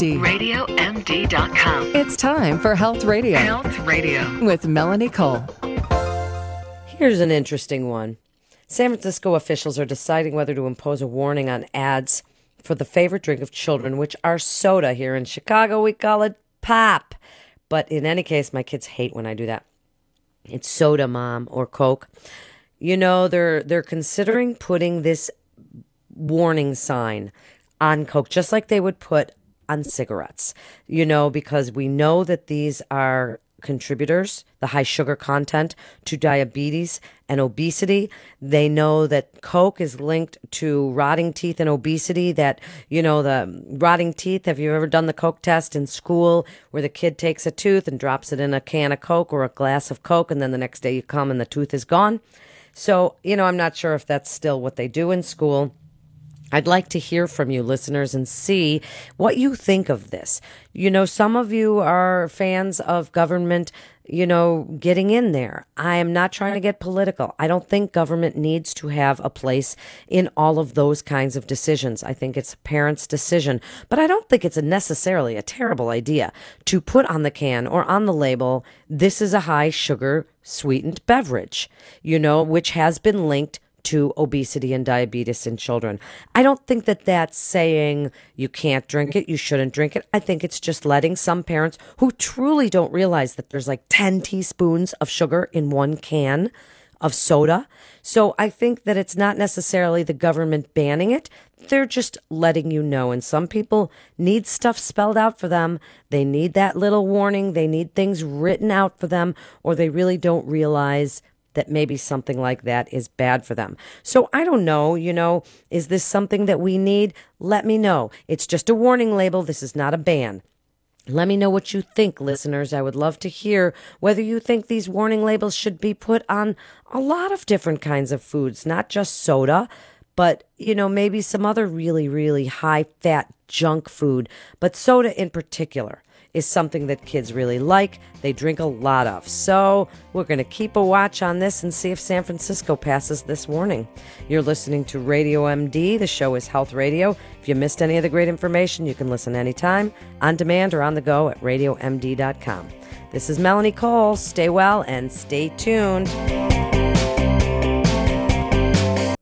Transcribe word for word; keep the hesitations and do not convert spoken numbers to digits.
D. radio M D dot com. It's time for Health Radio. Health Radio. With Melanie Cole. Here's an interesting one. San Francisco officials are deciding whether to impose a warning on ads for the favorite drink of children, which are soda. Here in Chicago, we call it pop. But in any case, my kids hate when I do that. It's soda, Mom, or Coke. You know, they're they're considering putting this warning sign on Coke, just like they would put on cigarettes, you know, because we know that these are contributors, the high sugar content, to diabetes and obesity. They know that Coke is linked to rotting teeth and obesity, that, you know, the rotting teeth. Have you ever done the Coke test in school where the kid takes a tooth and drops it in a can of Coke or a glass of Coke, and then the next day you come and the tooth is gone? So, you know, I'm not sure if that's still what they do in school. I'd like to hear from you, listeners, and see what you think of this. You know, some of you are fans of government, you know, getting in there. I am not trying to get political. I don't think government needs to have a place in all of those kinds of decisions. I think it's a parent's decision. But I don't think it's a necessarily a terrible idea to put on the can or on the label, this is a high sugar sweetened beverage, you know, which has been linked to obesity and diabetes in children. I don't think that that's saying you can't drink it, you shouldn't drink it. I think it's just letting some parents who truly don't realize that there's like ten teaspoons of sugar in one can of soda. So I think that it's not necessarily the government banning it. They're just letting you know. And some people need stuff spelled out for them. They need that little warning. They need things written out for them, or they really don't realize that maybe something like that is bad for them. So I don't know, you know, is this something that we need? Let me know. It's just a warning label. This is not a ban. Let me know what you think, listeners. I would love to hear whether you think these warning labels should be put on a lot of different kinds of foods, not just soda, but, you know, maybe some other really, really high-fat junk food, but soda in particular is something that kids really like. They drink a lot of. So we're going to keep a watch on this and see if San Francisco passes this warning. You're listening to Radio M D. The show is Health Radio. If you missed any of the great information, you can listen anytime, on demand or on the go at radio M D dot com. This is Melanie Cole. Stay well and stay tuned.